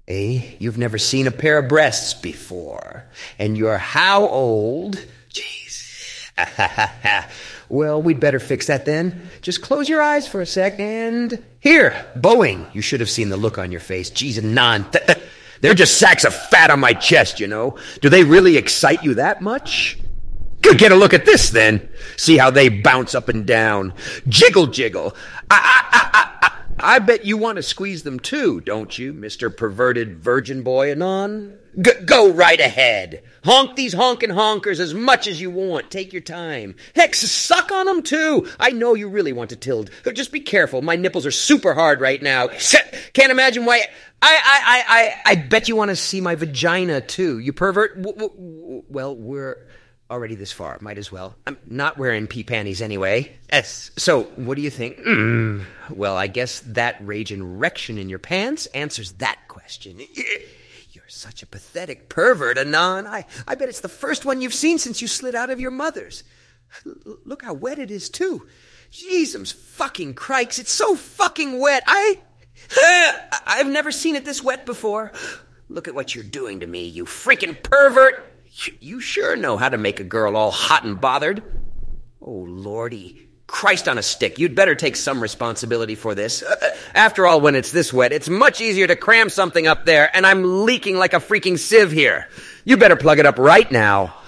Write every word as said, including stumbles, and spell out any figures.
Eh? You've never seen a pair of breasts before. And you're how old? Jeez. Well, we'd better fix that then. Just close your eyes for a sec and... Here, Boeing. You should have seen the look on your face. Jeez, and non... They're just sacks of fat on my chest, you know. Do they really excite you that much? Get a look at this, then. See how they bounce up and down. Jiggle, jiggle. I, I, I, I, I bet you want to squeeze them too, don't you, Mister Perverted Virgin Boy Anon? G- go right ahead. Honk these honkin' honkers as much as you want. Take your time. Heck, suck on them too. I know you really want to tild. Just be careful. My nipples are super hard right now. Can't imagine why... I, I, I, I bet you want to see my vagina, too. You pervert. W- w- well, we're already this far. Might as well. I'm not wearing pee panties anyway. Yes. So, what do you think? Mm. Well, I guess that raging erection in your pants answers that question. You're such a pathetic pervert, Anon. I, I bet it's the first one you've seen since you slid out of your mother's. L- look how wet it is, too. Jeezums fucking crikes. It's so fucking wet. I... I've never seen it this wet before. Look at what you're doing to me, you freaking pervert. You sure know how to make a girl all hot and bothered. Oh, Lordy. Christ on a stick. You'd better take some responsibility for this. After all, when it's this wet, it's much easier to cram something up there, and I'm leaking like a freaking sieve here. You better plug it up right now.